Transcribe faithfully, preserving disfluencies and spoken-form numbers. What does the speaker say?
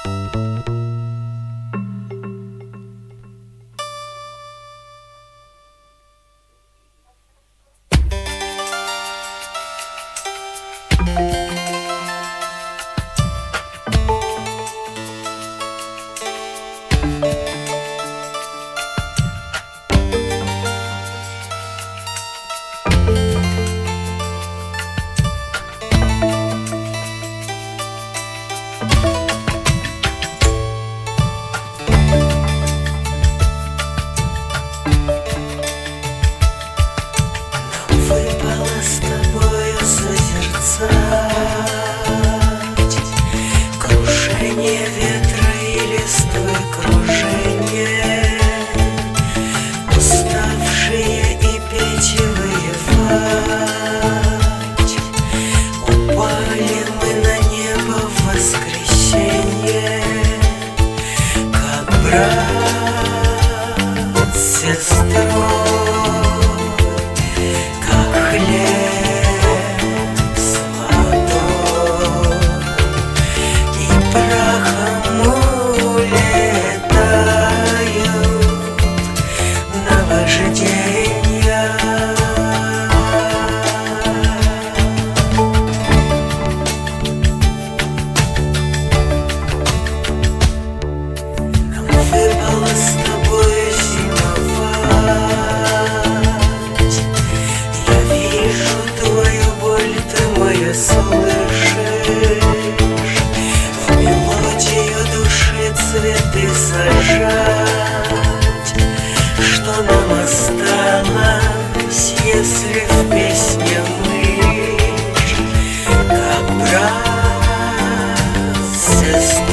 Кружение ветра и листвы, кружение. Уставшие и петь и воевать. Упали мы на небо в воскресенье, как брат с сестрой, как хлеб с водой. Прахом улетают наважденья. Нам выпало с тобой зимовать. Я вижу твою боль, ты моя слышишь. Цветы сажать. Что нам осталось, если в песне мы, как брат с сестрой?